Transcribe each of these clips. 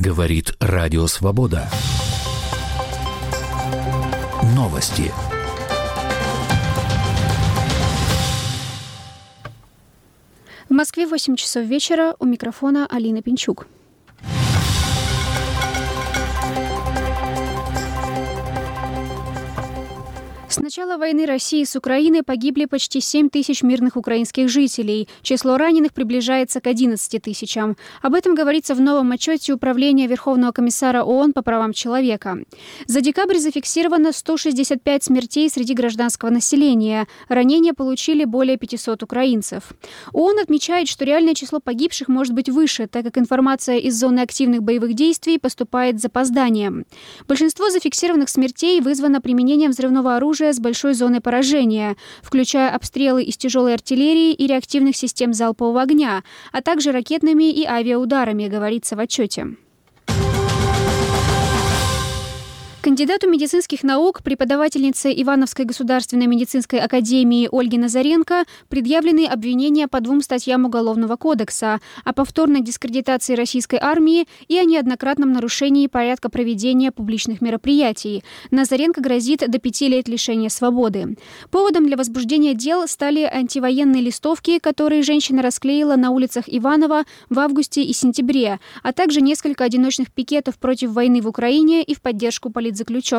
Говорит Радио Свобода. Новости. В Москве 8 часов вечера. У микрофона Алина Пинчук. С начала войны России с Украиной погибли почти 7 тысяч мирных украинских жителей. Число раненых приближается к 11 тысячам. Об этом говорится в новом отчете Управления Верховного комиссара ООН по правам человека. За декабрь зафиксировано 165 смертей среди гражданского населения. Ранения получили более 500 украинцев. ООН отмечает, что реальное число погибших может быть выше, так как информация из зоны активных боевых действий поступает с запозданием. Большинство зафиксированных смертей вызвано применением взрывного оружия с большой зоной поражения, включая обстрелы из тяжелой артиллерии и реактивных систем залпового огня, а также ракетными и авиаударами, говорится в отчете. Кандидату медицинских наук, преподавательнице Ивановской государственной медицинской академии Ольге Назаренко предъявлены обвинения по 2 статьям Уголовного кодекса о повторной дискредитации российской армии и о неоднократном нарушении порядка проведения публичных мероприятий. Назаренко грозит до 5 лет лишения свободы. Поводом для возбуждения дел стали антивоенные листовки, которые женщина расклеила на улицах Иванова в августе и сентябре, а также несколько одиночных пикетов против войны в Украине и в поддержку политзаключенных.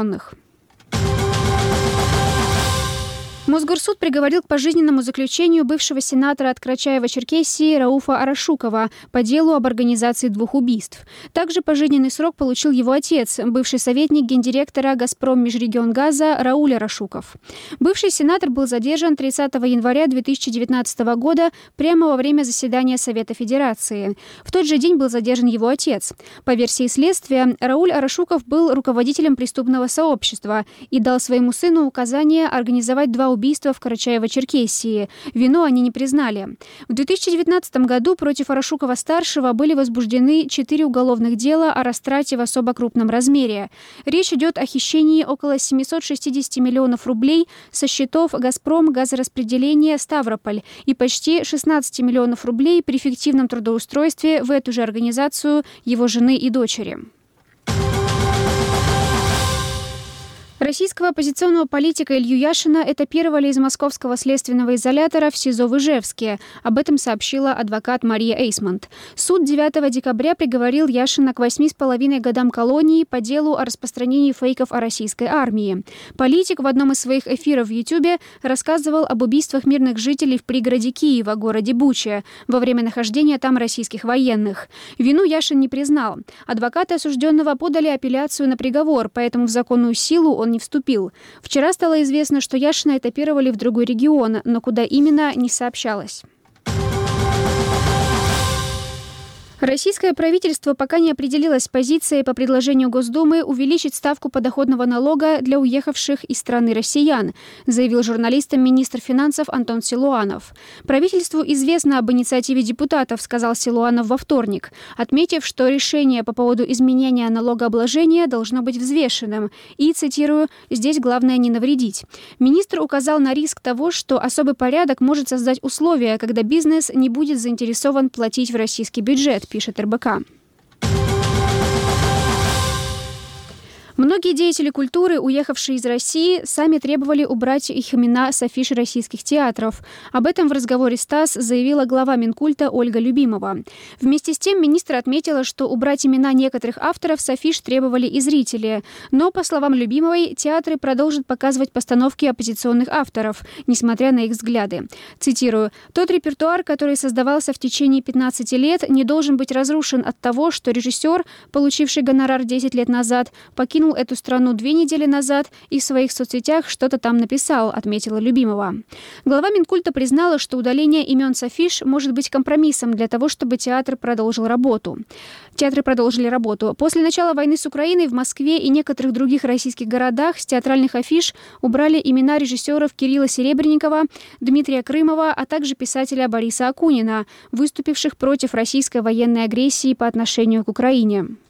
Мосгорсуд приговорил к пожизненному заключению бывшего сенатора от Карачаева-Черкесии Рауфа Арашукова по делу об организации 2 убийств. Также пожизненный срок получил его отец, бывший советник гендиректора «Газпром Межрегионгаза» Рауль Арашуков. Бывший сенатор был задержан 30 января 2019 года прямо во время заседания Совета Федерации. В тот же день был задержан его отец. По версии следствия, Рауль Арашуков был руководителем преступного сообщества и дал своему сыну указание организовать 2 убийства в Карачаево-Черкесии. Вину они не признали. В 2019 году против Арашукова-старшего были возбуждены 4 уголовных дела о растрате в особо крупном размере. Речь идет о хищении около 760 миллионов рублей со счетов «Газпром» газораспределения «Ставрополь» и почти 16 миллионов рублей при фиктивном трудоустройстве в эту же организацию его жены и дочери. Российского оппозиционного политика Илью Яшина этапировали из московского следственного изолятора в СИЗО в Ижевске. Об этом сообщила адвокат Мария Эйсмонт. Суд 9 декабря приговорил Яшина к 8,5 годам колонии по делу о распространении фейков о российской армии. Политик в одном из своих эфиров в Ютубе рассказывал об убийствах мирных жителей в пригороде Киева, городе Буча, во время нахождения там российских военных. Вину Яшин не признал. Адвокаты осужденного подали апелляцию на приговор, поэтому в законную силу он не вступил. Вчера стало известно, что Яшина этапировали в другой регион, но куда именно, не сообщалось. Российское правительство пока не определилось с позицией по предложению Госдумы увеличить ставку подоходного налога для уехавших из страны россиян, заявил журналистам министр финансов Антон Силуанов. Правительству известно об инициативе депутатов, сказал Силуанов во вторник, отметив, что решение по поводу изменения налогообложения должно быть взвешенным. И, цитирую, «здесь главное не навредить». Министр указал на риск того, что особый порядок может создать условия, когда бизнес не будет заинтересован платить в российский бюджет, пишет РБК. Многие деятели культуры, уехавшие из России, сами требовали убрать их имена с афиш российских театров. Об этом в разговоре с ТАСС заявила глава Минкульта Ольга Любимова. Вместе с тем министр отметила, что убрать имена некоторых авторов с афиш требовали и зрители. Но, по словам Любимовой, театры продолжат показывать постановки оппозиционных авторов, несмотря на их взгляды. Цитирую, «Тот репертуар, который создавался в течение 15 лет, не должен быть разрушен от того, что режиссер, получивший гонорар 10 лет назад, покинул эту страну 2 недели назад и в своих соцсетях что-то там написал», отметила Любимова. Глава Минкульта признала, что удаление имен с афиш может быть компромиссом для того, чтобы театры продолжили работу. После начала войны с Украиной в Москве и некоторых других российских городах с театральных афиш убрали имена режиссеров Кирилла Серебренникова, Дмитрия Крымова, а также писателя Бориса Акунина, выступивших против российской военной агрессии по отношению к Украине.